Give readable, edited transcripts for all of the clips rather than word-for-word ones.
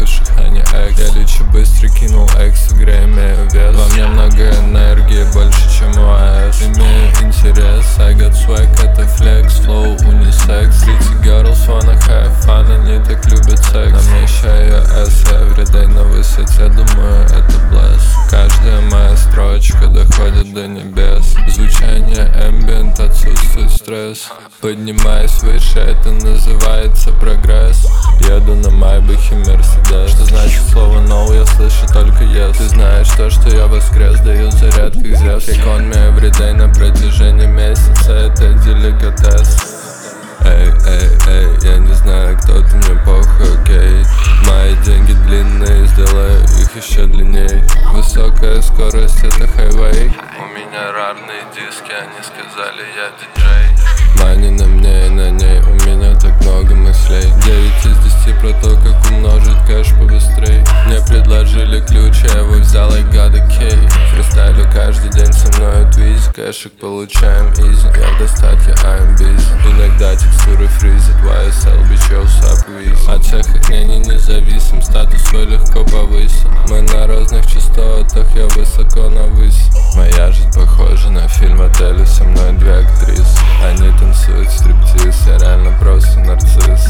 бывших, а не экс. Я лечу быстро, кинул экс, в игре имею вес. Во мне много энергии, больше чем у АЭС. Имею интерес, I got swag, это флекс, flow, унисекс. Pretty girls wanna have fun, они так любят секс. На мне еще iOS, everyday на высоте, думаю, это bless. Каждая моя строчка доходит до небес. Звучание ambient, отсутствует стресс. Поднимаюсь выше, это называется прогресс. Еду на Майбахе Мерседес. Что значит слово no, я слышу только yes. Ты знаешь то, что я воскрес, даю заряд как Зевс. Take on me everyday на протяжении месяца, это деликатес. Эй, эй, эй, я не знаю, кто ты, мне похуй, окей. Мои деньги длинные, сделаю их еще длинней. Высокая скорость, это хайвей. У меня рарные диски, они сказали, я диджей. Мани на мне и на ней, у меня так много мыслей. 9 из 10 про то, как умножить кэш побыстрей. Мне предложили ключ, я его взял, I got a key. Фристайлю каждый день, со мной твиз. Кэшек получаем изи, я в достатке, I'm busy. Иногда текстуры фризит, YSL, bitch, yo, sup, easy. От всех их мнений независим, статус свой легко повысить. Мы на разных частотах, я высоко навысь. Моя жизнь похожа на фильм «Отель», со мной две актрисы. Они танцуют стриптиз, я реально просто нарцисс.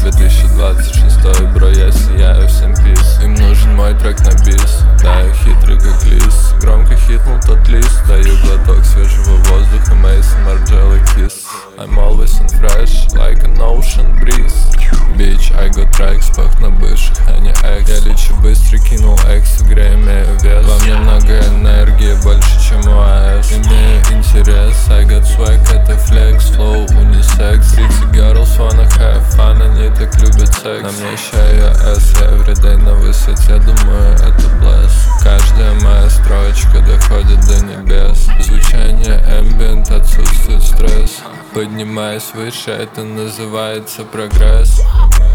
2026, бро, я сияю, всем пис. Им нужен мой трек на бис, да, я хитрый как лис. Громко хитнул тот лист, даю глоток свежего воздуха, Мейсон, Марджелла, Kiss. I'm always in fresh, like an ocean breeze. Bitch, I got tracks, пах на бывших, а не экс. Я лечу быстро, кинул экс, в игре имею вес. Во мне много энергии, больше чем у АЭС. Имею интерес, I got swag, это флекс, flow, унисекс. Pretty girls wanna have fun, они так любят секс. На мне еще iOS, everyday на высоте, думаю, это bless. Каждая моя строчка доходит до небес. Звучание ambient, отсутствует стресс. Поднимаюсь выше, это называется прогресс.